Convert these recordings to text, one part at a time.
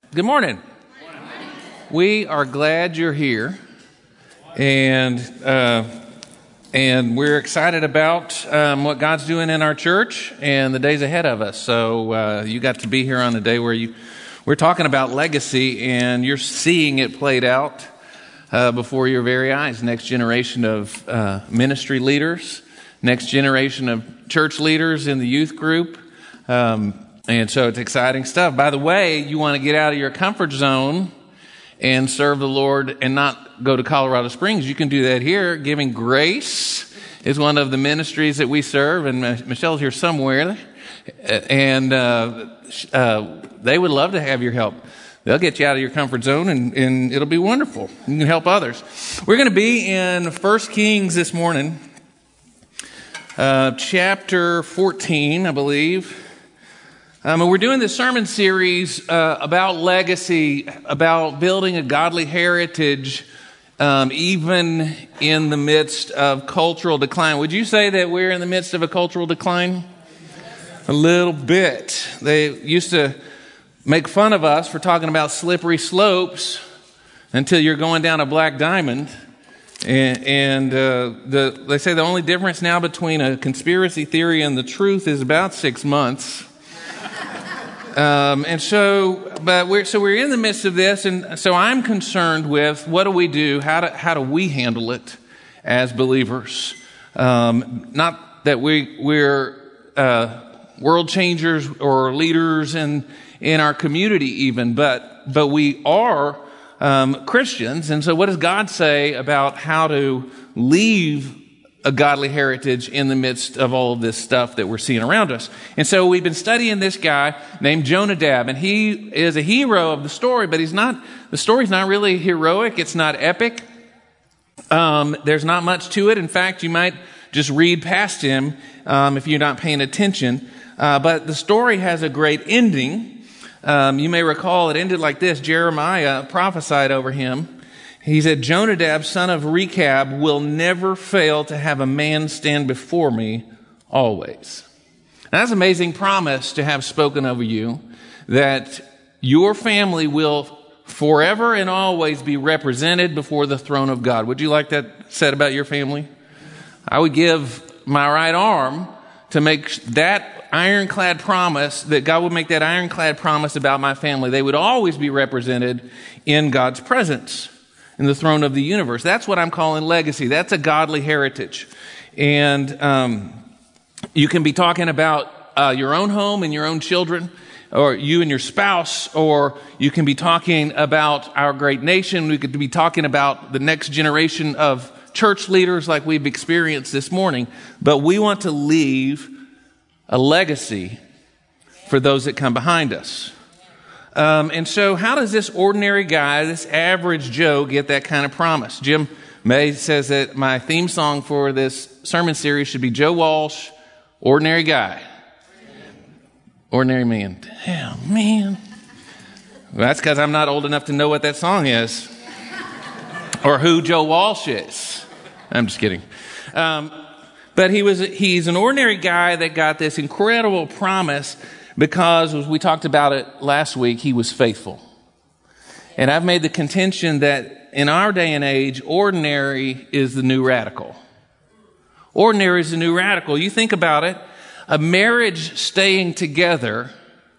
Good morning. We are glad you're here, and we're excited about what God's doing in our church and the days ahead of us. So you got to be here on a day where we're talking about legacy, and you're seeing it played out before your very eyes. Next generation of ministry leaders, next generation of church leaders in the youth group. And so it's exciting stuff. By the way, you want to get out of your comfort zone and serve the Lord and not go to Colorado Springs. You can do that here. Giving Grace is one of the ministries that we serve, and Michelle's here somewhere. And they would love to have your help. They'll get you out of your comfort zone, and it'll be wonderful. You can help others. We're going to be in 1 Kings this morning, chapter 14, I believe. And we're doing this sermon series about legacy, about building a godly heritage, even in the midst of cultural decline. Would you say that we're in the midst of a cultural decline? A little bit. They used to make fun of us for talking about slippery slopes until you're going down a black diamond. And they say the only difference now between a conspiracy theory and the truth is about 6 months. We're in the midst of this, and so I'm concerned with what do we do? How do we handle it as believers? Not that we're world changers or leaders in our community even, but we are Christians, and so what does God say about how to leave a godly heritage in the midst of all of this stuff that we're seeing around us? And so we've been studying this guy named Jonadab, and he is a hero of the story, but the story's not really heroic. It's not epic. There's not much to it. In fact, you might just read past him if you're not paying attention. But the story has a great ending. You may recall it ended like this. Jeremiah prophesied over him. He said, Jonadab, son of Rechab, will never fail to have a man stand before me always. Now, that's an amazing promise to have spoken over you, that your family will forever and always be represented before the throne of God. Would you like that said about your family? I would give my right arm to make that ironclad promise, that God would make that ironclad promise about my family. They would always be represented in God's presence, in the throne of the universe. That's what I'm calling legacy. That's a godly heritage. And you can be talking about your own home and your own children, or you and your spouse, or you can be talking about our great nation. We could be talking about the next generation of church leaders like we've experienced this morning. But we want to leave a legacy for those that come behind us. And so how does this ordinary guy, this average Joe, get that kind of promise? Jim May says that my theme song for this sermon series should be Joe Walsh, Ordinary Guy. Ordinary Man. Damn, man. Well, that's because I'm not old enough to know what that song is. Or who Joe Walsh is. I'm just kidding. But he's an ordinary guy that got this incredible promise because, as we talked about it last week, he was faithful. And I've made the contention that in our day and age, ordinary is the new radical. Ordinary is the new radical. You think about it, a marriage staying together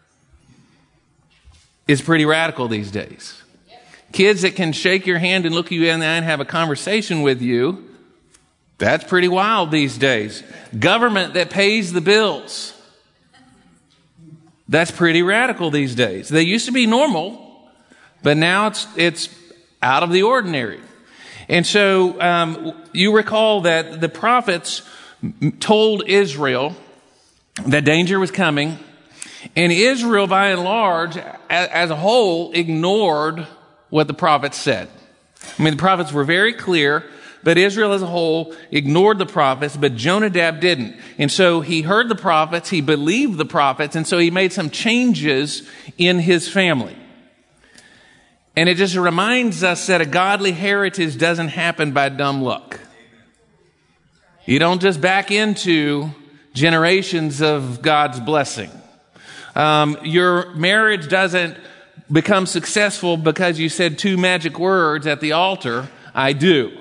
is pretty radical these days. Kids that can shake your hand and look you in the eye and have a conversation with you, that's pretty wild these days. Government that pays the bills, that's pretty radical these days. They used to be normal, but now it's out of the ordinary. And so you recall that the prophets told Israel that danger was coming, and Israel, by and large, as a whole, ignored what the prophets said. I mean, the prophets were very clear, but Israel as a whole ignored the prophets, but Jonadab didn't. And so he heard the prophets, he believed the prophets, and so he made some changes in his family. And it just reminds us that a godly heritage doesn't happen by dumb luck. You don't just back into generations of God's blessing. Your marriage doesn't become successful because you said 2 magic words at the altar, I do.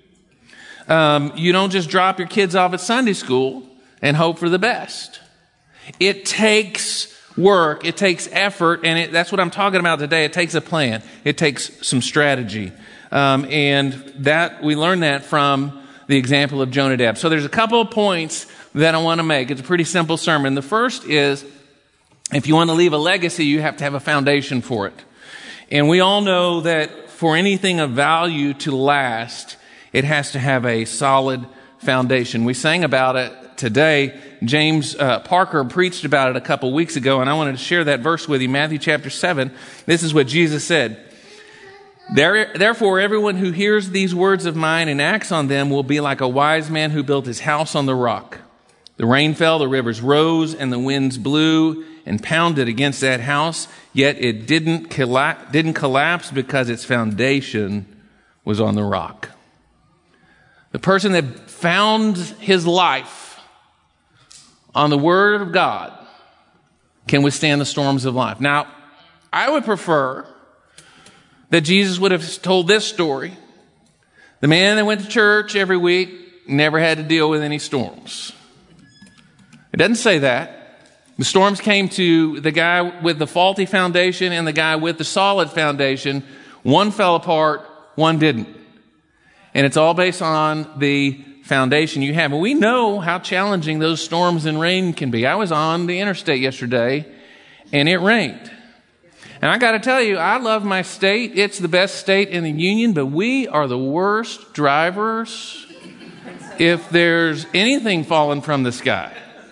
You don't just drop your kids off at Sunday school and hope for the best. It takes work, it takes effort, and that's what I'm talking about today. It takes a plan. It takes some strategy. And that we learn that from the example of Jonadab. So there's a couple of points that I want to make. It's a pretty simple sermon. The first is, if you want to leave a legacy, you have to have a foundation for it. And we all know that for anything of value to last, it has to have a solid foundation. We sang about it today. James Parker preached about it a couple weeks ago, and I wanted to share that verse with you. Matthew chapter 7. This is what Jesus said. Therefore, everyone who hears these words of mine and acts on them will be like a wise man who built his house on the rock. The rain fell, the rivers rose, and the winds blew and pounded against that house, yet it didn't collapse because its foundation was on the rock. The person that found his life on the Word of God can withstand the storms of life. Now, I would prefer that Jesus would have told this story. The man that went to church every week never had to deal with any storms. It doesn't say that. The storms came to the guy with the faulty foundation and the guy with the solid foundation. One fell apart, one didn't. And it's all based on the foundation you have. And we know how challenging those storms and rain can be. I was on the interstate yesterday, and it rained. And I got to tell you, I love my state. It's the best state in the union, but we are the worst drivers if there's anything falling from the sky.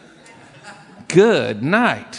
Good night.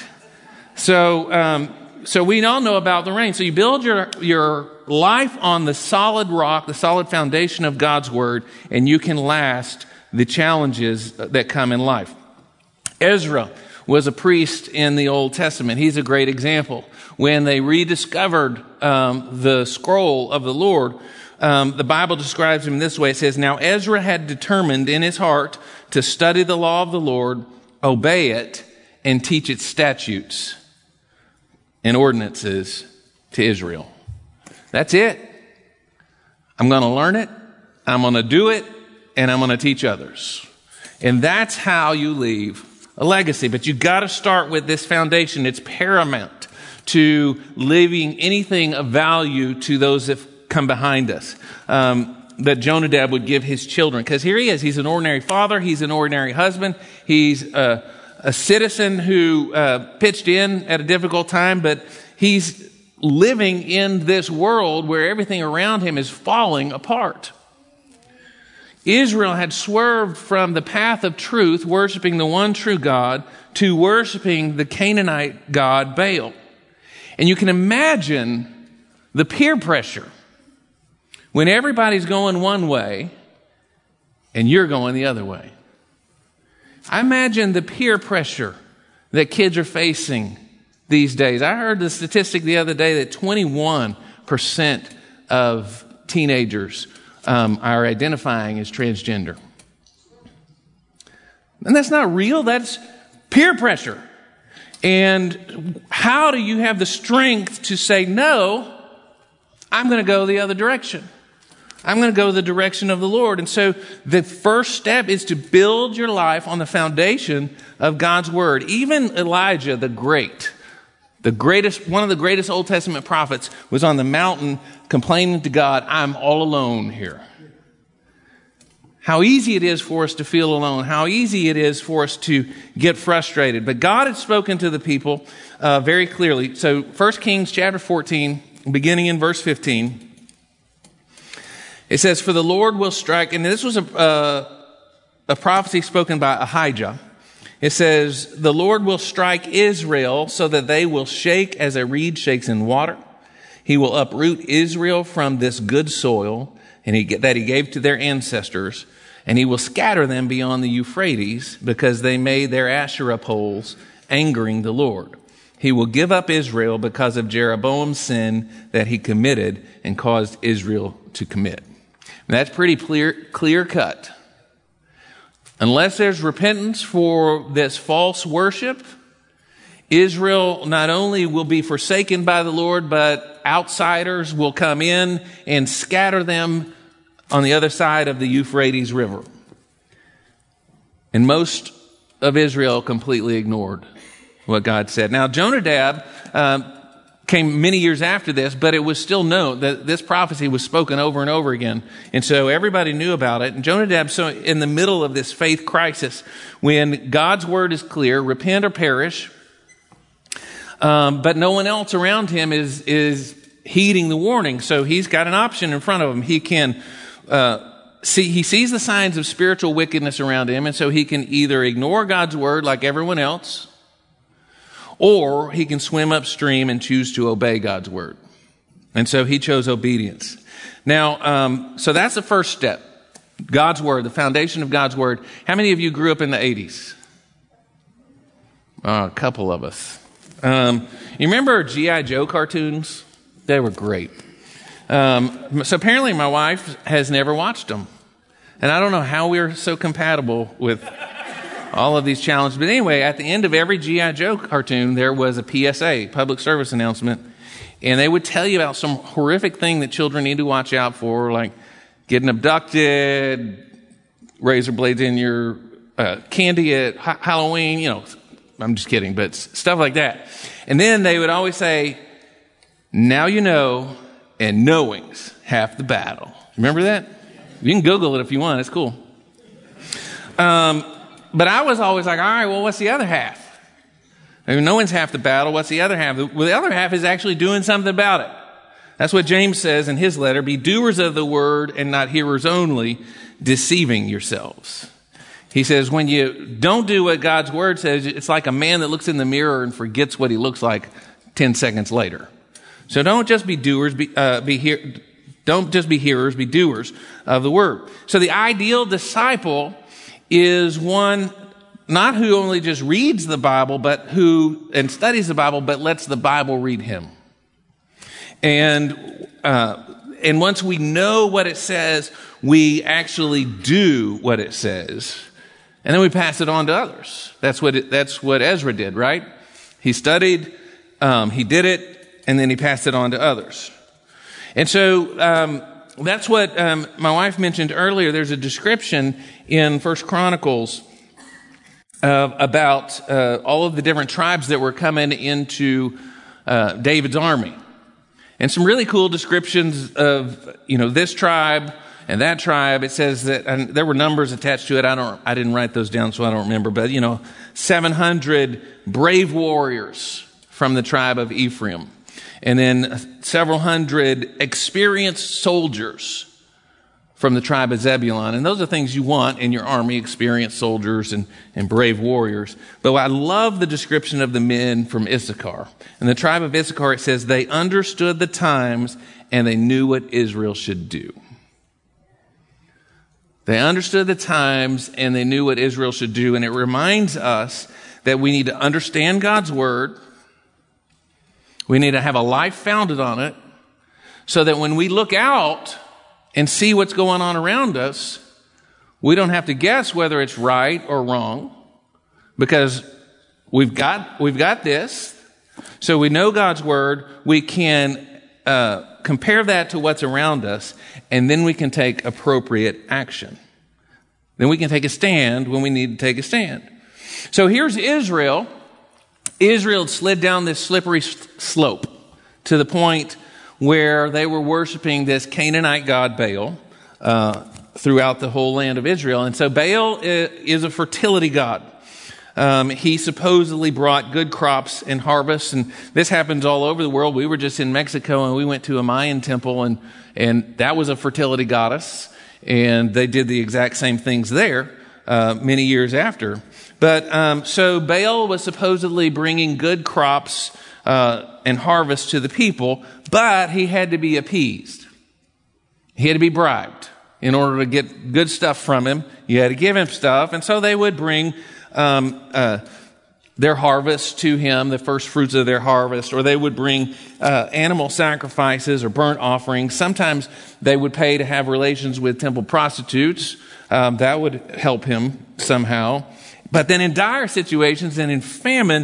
So we all know about the rain. So you build your life on the solid rock, the solid foundation of God's Word, and you can last the challenges that come in life. Ezra was a priest in the Old Testament. He's a great example. When they rediscovered the scroll of the Lord, the Bible describes him this way. It says, "Now Ezra had determined in his heart to study the law of the Lord, obey it, and teach its statutes and ordinances to Israel." That's it. I'm going to learn it, I'm going to do it, and I'm going to teach others. And that's how you leave a legacy. But you got to start with this foundation. It's paramount to leaving anything of value to those that come behind us. That Jonadab would give his children. Because here he is. He's an ordinary father. He's an ordinary husband. He's a citizen who pitched in at a difficult time, but he's living in this world where everything around him is falling apart. Israel had swerved from the path of truth, worshiping the one true God, to worshiping the Canaanite god Baal. And you can imagine the peer pressure when everybody's going one way and you're going the other way. I imagine the peer pressure that kids are facing these days. I heard the statistic the other day that 21% of teenagers are identifying as transgender. And that's not real. That's peer pressure. And how do you have the strength to say, no, I'm going to go the other direction? I'm going to go the direction of the Lord. And so the first step is to build your life on the foundation of God's Word. Even Elijah, the greatest, one of the greatest Old Testament prophets, was on the mountain complaining to God, I'm all alone here. How easy it is for us to feel alone. How easy it is for us to get frustrated. But God had spoken to the people very clearly. So 1 Kings chapter 14, beginning in verse 15, it says, "For the Lord will strike," and this was a prophecy spoken by Ahijah. It says, "The Lord will strike Israel so that they will shake as a reed shakes in water. He will uproot Israel from this good soil that he gave to their ancestors, and he will scatter them beyond the Euphrates because they made their Asherah poles, angering the Lord. He will give up Israel because of Jeroboam's sin that he committed and caused Israel to commit." And that's pretty clear cut. Unless there's repentance for this false worship, Israel not only will be forsaken by the Lord, but outsiders will come in and scatter them on the other side of the Euphrates River. And most of Israel completely ignored what God said. Now, Jonadab came many years after this, but it was still known that this prophecy was spoken over and over again. And so everybody knew about it. And Jonadab's so in the middle of this faith crisis when God's word is clear, repent or perish. But no one else around him is heeding the warning. So he's got an option in front of him. He can he sees the signs of spiritual wickedness around him, and so he can either ignore God's word like everyone else, or he can swim upstream and choose to obey God's word. And so he chose obedience. Now, so that's the first step. God's word, the foundation of God's word. How many of you grew up in the 80s? A couple of us. You remember G.I. Joe cartoons? They were great. So apparently my wife has never watched them. And I don't know how we're so compatible with all of these challenges. But anyway, at the end of every G.I. Joe cartoon, there was a PSA, public service announcement. And they would tell you about some horrific thing that children need to watch out for, like getting abducted, razor blades in your candy at Halloween, you know. I'm just kidding, but stuff like that. And then they would always say, now you know, and knowing's half the battle. Remember that? You can Google it if you want. It's cool. But I was always like, all right, well, what's the other half? I mean, knowing's half the battle. What's the other half? Well, the other half is actually doing something about it. That's what James says in his letter. Be doers of the word and not hearers only, deceiving yourselves. He says, when you don't do what God's word says, it's like a man that looks in the mirror and forgets what he looks like 10 seconds later. So don't just be doers, don't just be hearers, be doers of the word. So the ideal disciple is one not who only just reads the Bible, but who and studies the Bible, but lets the Bible read him. And once we know what it says, we actually do what it says. And then we pass it on to others. That's what Ezra did, right? He studied, he did it, and then he passed it on to others. And so that's what my wife mentioned earlier. There's a description in 1 Chronicles about all of the different tribes that were coming into David's army. And some really cool descriptions of, this tribe and that tribe. It says that, and there were numbers attached to it. I didn't write those down, so I don't remember. But, 700 brave warriors from the tribe of Ephraim. And then several hundred experienced soldiers from the tribe of Zebulun. And those are things you want in your army, experienced soldiers and brave warriors. But I love the description of the men from Issachar. In the tribe of Issachar, it says, they understood the times and they knew what Israel should do. They understood the times and they knew what Israel should do. And it reminds us that we need to understand God's word. We need to have a life founded on it so that when we look out and see what's going on around us, we don't have to guess whether it's right or wrong because we've got this. So we know God's word. We can compare that to what's around us, and then we can take appropriate action. Then we can take a stand when we need to take a stand. So here's Israel. Israel had slid down this slippery slope to the point where they were worshiping this Canaanite god Baal throughout the whole land of Israel. And so Baal is a fertility god. He supposedly brought good crops and harvests, and this happens all over the world. We were just in Mexico, and we went to a Mayan temple, and that was a fertility goddess, and they did the exact same things there many years after. But so Baal was supposedly bringing good crops and harvest to the people, but he had to be appeased. He had to be bribed in order to get good stuff from him. You had to give him stuff, and so they would bring their harvest to him, the first fruits of their harvest, or they would bring animal sacrifices or burnt offerings. Sometimes they would pay to have relations with temple prostitutes. That would help him somehow. But then in dire situations and in famine,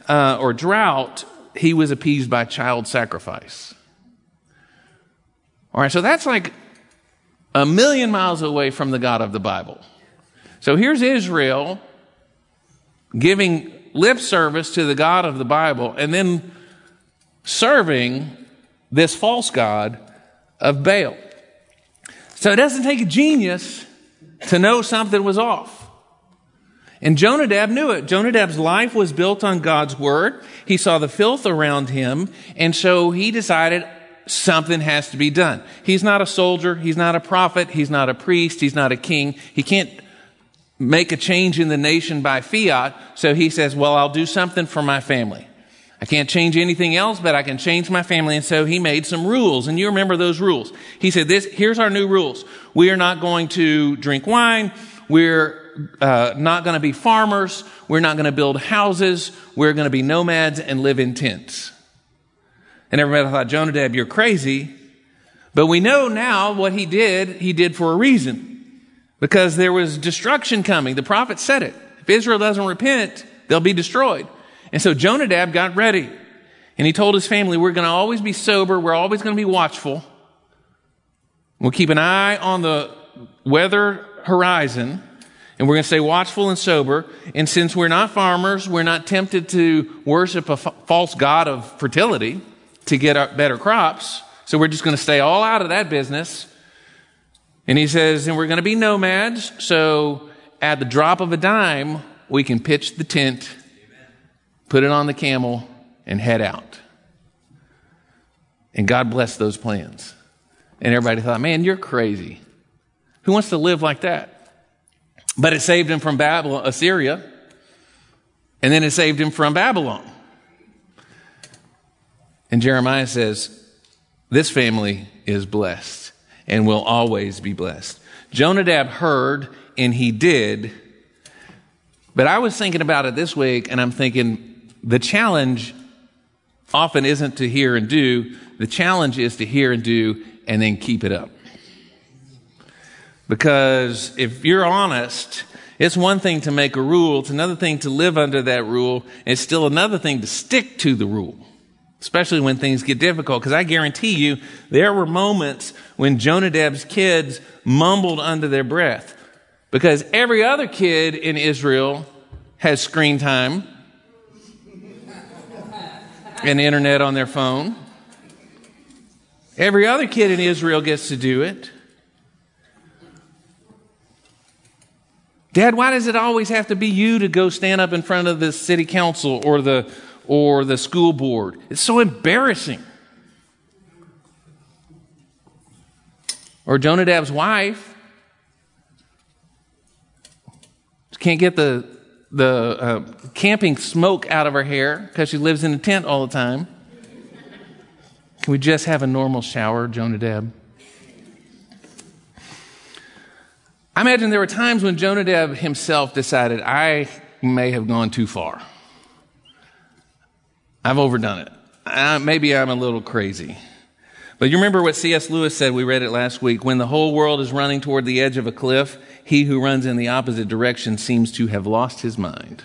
or drought, he was appeased by child sacrifice. All right, so that's like 1,000,000 miles away from the God of the Bible. So here's Israel giving lip service to the God of the Bible and then serving this false god of Baal. So it doesn't take a genius to know something was off. And Jonadab knew it. Jonadab's life was built on God's word. He saw the filth around him, and so he decided something has to be done. He's not a soldier. He's not a prophet. He's not a priest. He's not a king. He can't make a change in the nation by fiat. So he says, well, I'll do something for my family. I can't change anything else, but I can change my family. And so he made some rules. And you remember those rules. He said, here's our new rules. We are not going to drink wine. We're not going to be farmers. We're not going to build houses. We're going to be nomads and live in tents. And everybody thought, Jonadab, you're crazy. But we know now what he did for a reason. Because there was destruction coming. The prophet said it. If Israel doesn't repent, they'll be destroyed. And so Jonadab got ready. And he told his family, we're going to always be sober. We're always going to be watchful. We'll keep an eye on the weather horizon. And we're going to stay watchful and sober. And since we're not farmers, we're not tempted to worship a false god of fertility to get better crops. So we're just going to stay all out of that business. And he says, and we're going to be nomads. So at the drop of a dime, we can pitch the tent, put it on the camel, and head out. And God blessed those plans. And everybody thought, man, you're crazy. Who wants to live like that? But it saved him from Babylon, Assyria. And then it saved him from Babylon. And Jeremiah says, this family is blessed and will always be blessed. Jonadab heard and he did. But I was thinking about it this week, and I'm thinking the challenge often isn't to hear and do. The challenge is to hear and do and then keep it up. Because if you're honest, it's one thing to make a rule. It's another thing to live under that rule. And it's still another thing to stick to the rule, especially when things get difficult. Because I guarantee you, there were moments when Jonadab's kids mumbled under their breath. Because every other kid in Israel has screen time and the internet on their phone. Every other kid in Israel gets to do it. Dad, why does it always have to be you to go stand up in front of the city council or the school board? It's so embarrassing. Or Jonadab's wife can't get the camping smoke out of her hair because she lives in a tent all the time. Can we just have a normal shower, Jonadab? I imagine there were times when Jonadab himself decided, I may have gone too far. I've overdone it. Maybe I'm a little crazy. But you remember what C.S. Lewis said, we read it last week, when the whole world is running toward the edge of a cliff, he who runs in the opposite direction seems to have lost his mind.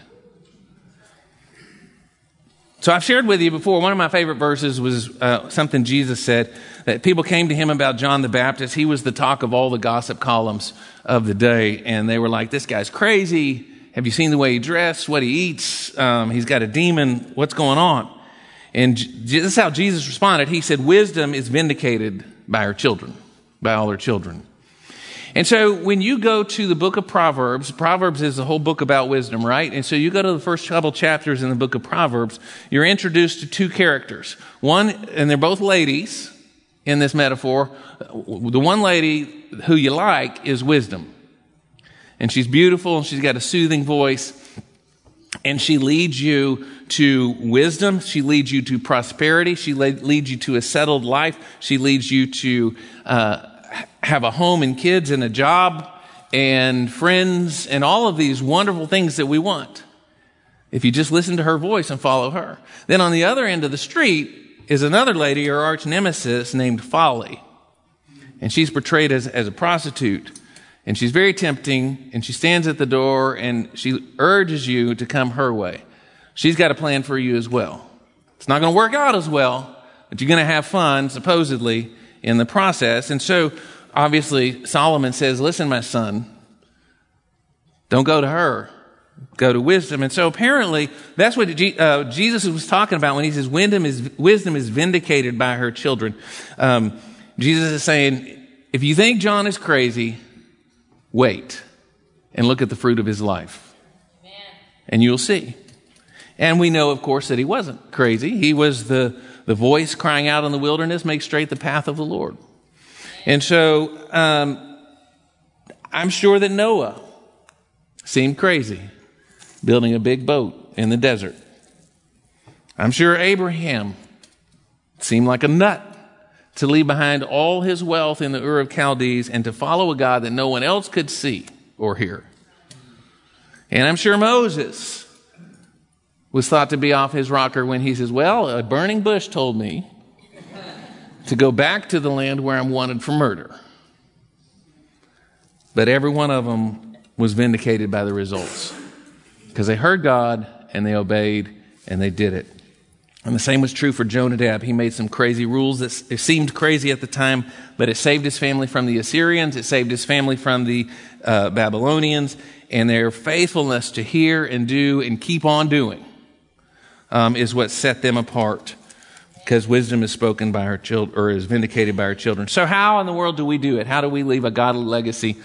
So I've shared with you before, one of my favorite verses was something Jesus said, that people came to him about John the Baptist. He was the talk of all the gossip columns of the day. And they were like, this guy's crazy. Have you seen the way he dressed, what he eats? He's got a demon. What's going on? And this is how Jesus responded. He said, wisdom is vindicated by her children, by all her children. And so when you go to the book of Proverbs, Proverbs is the whole book about wisdom, right? And so you go to the first couple chapters in the book of Proverbs, you're introduced to two characters. One, and they're both ladies in this metaphor. The one lady who you like is wisdom. And she's beautiful and she's got a soothing voice. And she leads you to wisdom. She leads you to prosperity. She leads you to a settled life. She leads you to have a home and kids and a job and friends and all of these wonderful things that we want, if you just listen to her voice and follow her. Then on the other end of the street is another lady, her arch nemesis, named Folly. And she's portrayed as a prostitute. And she's very tempting, and she stands at the door, and she urges you to come her way. She's got a plan for you as well. It's not going to work out as well, but you're going to have fun, supposedly, in the process. And so, obviously, Solomon says, listen, my son, don't go to her. Go to wisdom. And so apparently, that's what Jesus was talking about when he says wisdom is vindicated by her children. Jesus is saying, if you think John is crazy, wait and look at the fruit of his life. Amen. And you'll see. And we know, of course, that he wasn't crazy. He was the voice crying out in the wilderness, make straight the path of the Lord. And so I'm sure that Noah seemed crazy, building a big boat in the desert. I'm sure Abraham seemed like a nut to leave behind all his wealth in the Ur of Chaldees and to follow a God that no one else could see or hear. And I'm sure Moses was thought to be off his rocker when he says, well, a burning bush told me to go back to the land where I'm wanted for murder. But every one of them was vindicated by the results, because they heard God and they obeyed and they did it. And the same was true for Jonadab. He made some crazy rules that it seemed crazy at the time, but it saved his family from the Assyrians. It saved his family from the Babylonians. And their faithfulness to hear and do and keep on doing is what set them apart, because wisdom is spoken by her children, or is vindicated by her children. So how in the world do we do it? How do we leave a godly legacy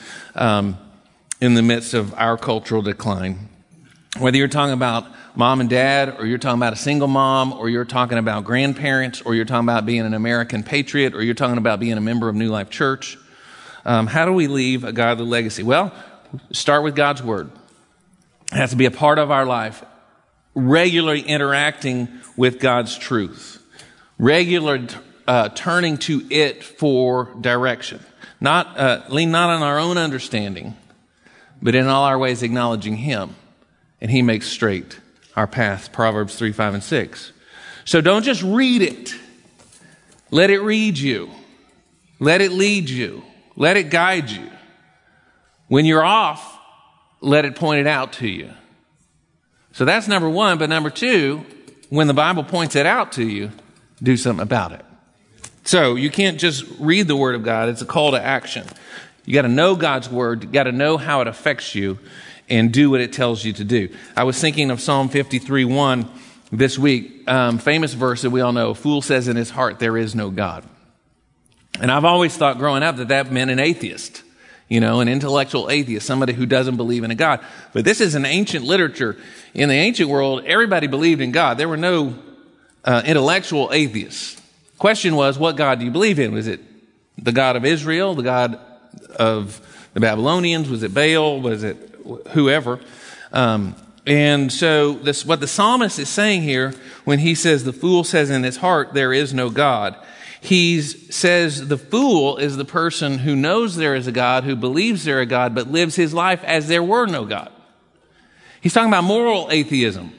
in the midst of our cultural decline? Whether you're talking about mom and dad, or you're talking about a single mom, or you're talking about grandparents, or you're talking about being an American patriot, or you're talking about being a member of New Life Church, how do we leave a godly legacy? Well, start with God's Word. It has to be a part of our life. Regularly interacting with God's truth. Regular turning to it for direction. Lean not on our own understanding, but in all our ways acknowledging Him. And He makes straight our path. Proverbs 3, 5, and 6. So don't just read it. Let it read you. Let it lead you. Let it guide you. When you're off, let it point it out to you. So that's number one. But number two, when the Bible points it out to you, do something about it. So you can't just read the Word of God. It's a call to action. You got to know God's Word. You got to know how it affects you and do what it tells you to do. I was thinking of Psalm 53:1 this week. Famous verse that we all know. A fool says in his heart, there is no God. And I've always thought growing up that meant an atheist. An intellectual atheist, somebody who doesn't believe in a God. But this is an ancient literature. In the ancient world, everybody believed in God. There were no intellectual atheists. Question was, what God do you believe in? Was it the God of Israel, the God of the Babylonians? Was it Baal? Was it whoever? And so what the psalmist is saying here, when he says the fool says in his heart, there is no God. He says the fool is the person who knows there is a God, who believes there is a God, but lives his life as there were no God. He's talking about moral atheism.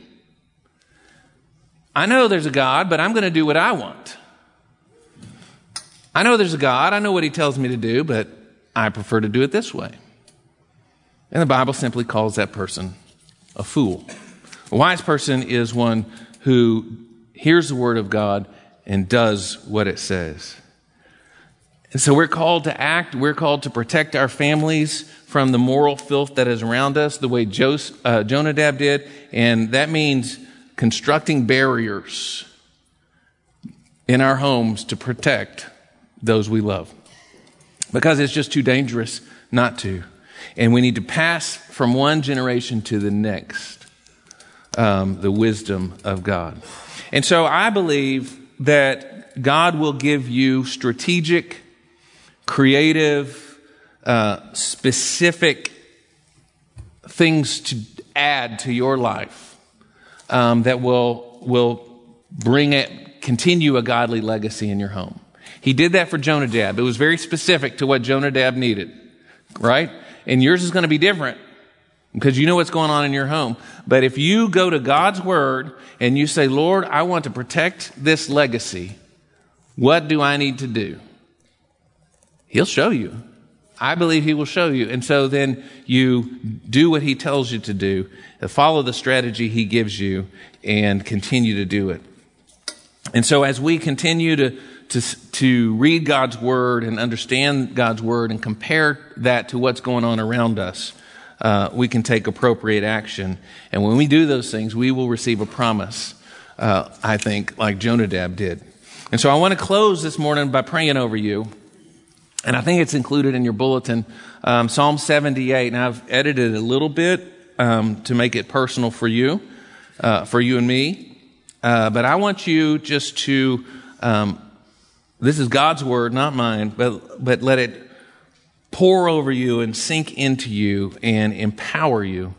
I know there's a God, but I'm going to do what I want. I know there's a God. I know what He tells me to do, but I prefer to do it this way. And the Bible simply calls that person a fool. A wise person is one who hears the Word of God and does what it says. And so we're called to act. We're called to protect our families from the moral filth that is around us, the way Jonadab did. And that means constructing barriers in our homes to protect those we love, because it's just too dangerous not to. And we need to pass from one generation to the next the wisdom of God. And so I believe that God will give you strategic, creative, specific things to add to your life that will continue a godly legacy in your home. He did that for Jonadab. It was very specific to what Jonadab needed, right? And yours is going to be different because you know what's going on in your home. But if you go to God's Word and you say, Lord, I want to protect this legacy, what do I need to do? He'll show you. I believe he will show you. And so then you do what he tells you to do, follow the strategy he gives you, and continue to do it. And so as we continue to read God's word and understand God's word and compare that to what's going on around us, we can take appropriate action. And when we do those things, we will receive a promise, I think, like Jonadab did. And so I want to close this morning by praying over you. And I think it's included in your bulletin, Psalm 78. Now, I've edited it a little bit to make it personal for you and me. But I want you just to, this is God's word, not mine, but let it pour over you and sink into you and empower you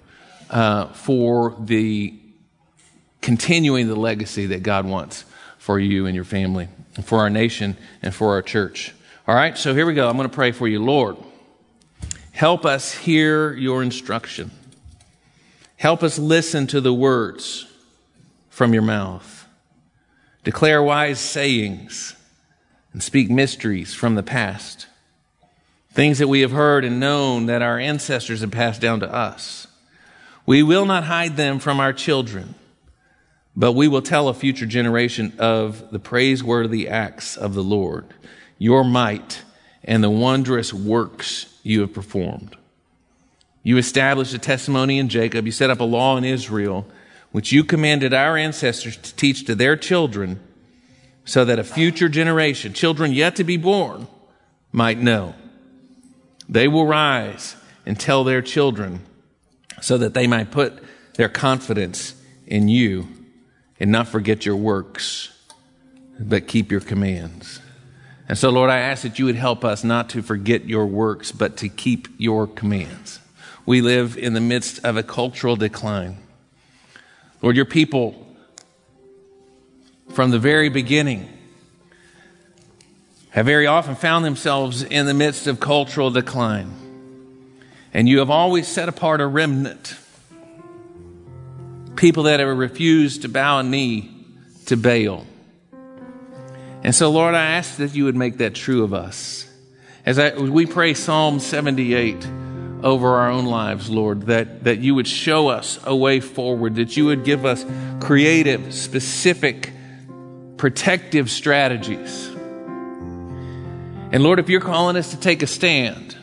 for the continuing the legacy that God wants for you and your family, and for our nation and for our church. All right, so here we go. I'm going to pray for you. Lord, help us hear your instruction. Help us listen to the words from your mouth. Declare wise sayings and speak mysteries from the past. Things that we have heard and known that our ancestors have passed down to us. We will not hide them from our children, but we will tell a future generation of the praiseworthy acts of the Lord, your might, and the wondrous works you have performed. You established a testimony in Jacob. You set up a law in Israel, which you commanded our ancestors to teach to their children, so that a future generation, children yet to be born, might know. They will rise and tell their children, so that they might put their confidence in you and not forget your works, but keep your commands. And so, Lord, I ask that you would help us not to forget your works, but to keep your commands. We live in the midst of a cultural decline. Lord, your people, from the very beginning, have very often found themselves in the midst of cultural decline. And you have always set apart a remnant, people that have refused to bow a knee to Baal. And so, Lord, I ask that you would make that true of us. As we pray Psalm 78 over our own lives, Lord, that you would show us a way forward, that you would give us creative, specific, protective strategies. And Lord, if you're calling us to take a stand,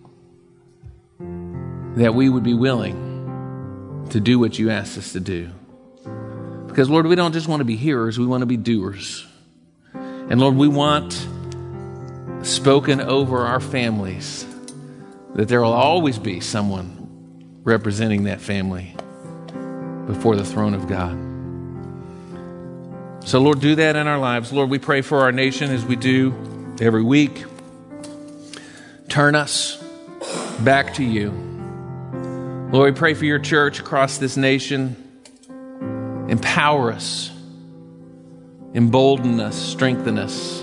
that we would be willing to do what you asked us to do. Because, Lord, we don't just want to be hearers, we want to be doers. And Lord, we want spoken over our families that there will always be someone representing that family before the throne of God. So, Lord, do that in our lives. Lord, we pray for our nation as we do every week. Turn us back to you. Lord, we pray for your church across this nation. Empower us. Embolden us, strengthen us.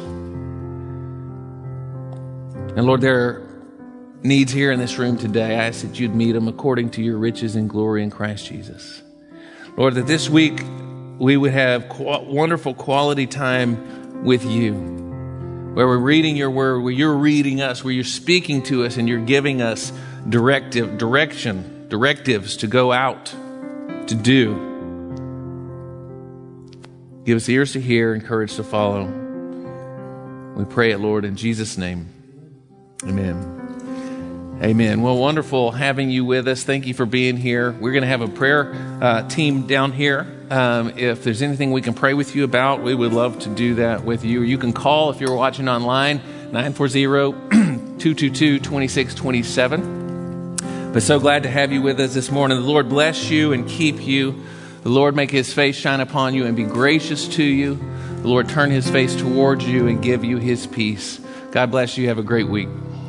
And Lord, there are needs here in this room today. I ask that you'd meet them according to your riches and glory in Christ Jesus. Lord, that this week we would have wonderful quality time with you, where we're reading your word, where you're reading us, where you're speaking to us and you're giving us directives to go out to do. Give us ears to hear and courage to follow. We pray it, Lord, in Jesus' name. Amen. Amen. Well, wonderful having you with us. Thank you for being here. We're going to have a prayer team down here. If there's anything we can pray with you about, we would love to do that with you. You can call if you're watching online, 940-222-2627. But so glad to have you with us this morning. The Lord bless you and keep you. The Lord make his face shine upon you and be gracious to you. The Lord turn his face towards you and give you his peace. God bless you. Have a great week.